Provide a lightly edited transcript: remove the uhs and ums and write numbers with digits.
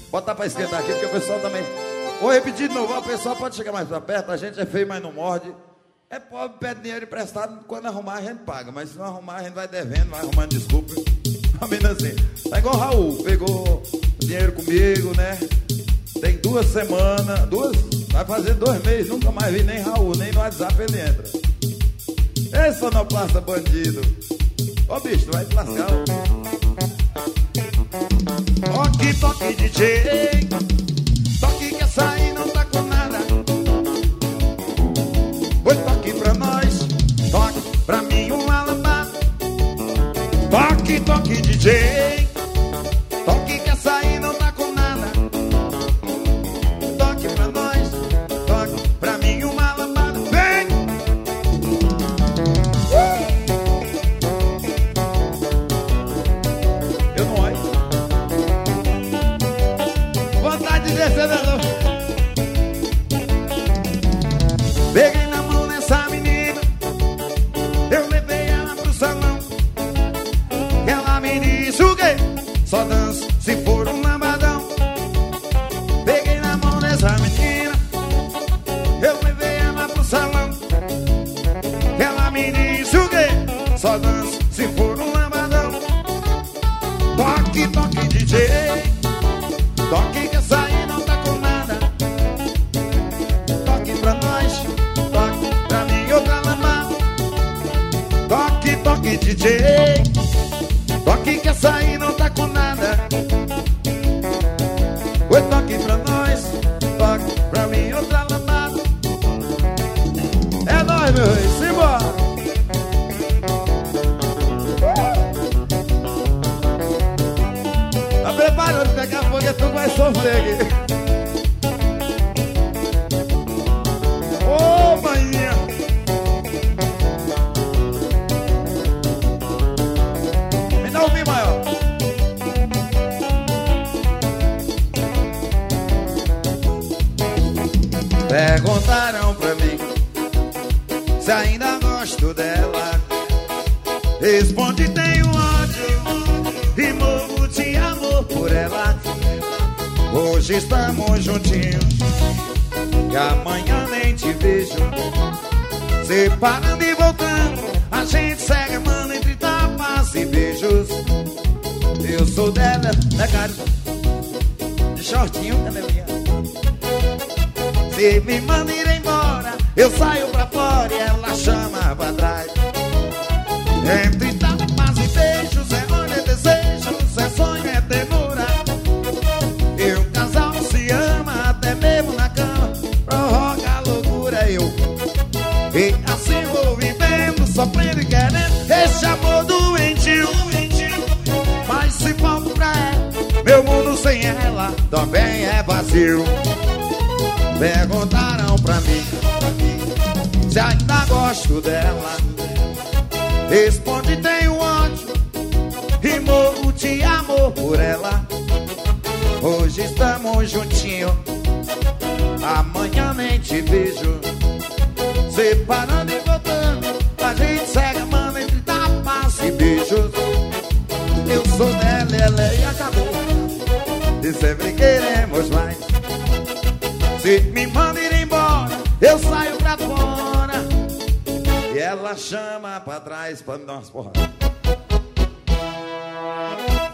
Botar pra esquentar aqui, porque o pessoal também... Vou repetir de novo, o pessoal pode chegar mais pra perto, a gente é feio, mas não morde. É pobre, pede dinheiro emprestado, quando arrumar a gente paga, mas se não arrumar a gente vai devendo, vai arrumando desculpa. Assim. Tá igual o Raul, pegou dinheiro comigo, né? Tem 2 semanas, vai fazer 2 meses, nunca mais vi nem Raul, nem no WhatsApp ele entra. Ei, sonoplasta bandido. Ô bicho, tu vai te lascar. Toque, toque DJ, toque que essa aí não tá com nada. Oi, toque pra nós, toque pra mim uma lambada. Toque, toque DJ, toque que essa aí não tá com nada. Toque pra nós, toque pra mim uma lambada. Vem! Eu não olho. Vontade de descer da luz. Peguei na mão nessa menina, eu levei ela pro salão. Ela me disse o quê? Só danço se for um lambadão. Peguei na mão dessa menina, eu levei ela pro salão. Ela me disse o quê? Só danço se for um lambadão. Toque, toque DJ, toque que essa aí não tá com nada. Toque pra nós, toque pra mim outra lambada. Toque, toque DJ, toque que essa aí não tá com nada. Oi, toque pra nós, toque pra mim outra lambada. É nóis, meu rei, simbora. Tá preparando, daqui a pouco tu vai sofrer aqui. Ô, maninha. Me dá um mi maior. Perguntaram pra mim se ainda gosto dela. Responde, tenho ódio e morro de amor por ela. Hoje estamos juntinhos e amanhã nem te vejo. Separando e voltando, a gente segue amando entre tapas e beijos. Eu sou dela, né, cara? De shortinho, canelinha. Se me manda ir embora, eu saio pra fora e ela chama pra trás. Entre tapas e beijos, é olho, é desejo, é sonho, é ternura. E o casal se ama até mesmo na cama, prorroga a loucura. E assim vou vivendo, sofrendo e querendo esse amor doentio. Mas se falta pra ela, meu mundo sem ela também é vazio. Perguntaram pra mim se ainda gosto dela. Responde, tenho ódio e morro de amor por ela. Hoje estamos juntinhos, amanhã nem te vejo. Separando e voltando, a gente segue amando entre tapas e beijos. Eu sou dela, ela e acabou. E sempre queremos mais. Se me manda ir embora, eu saio pra fora e ela chama pra trás pra me dar umas porradas.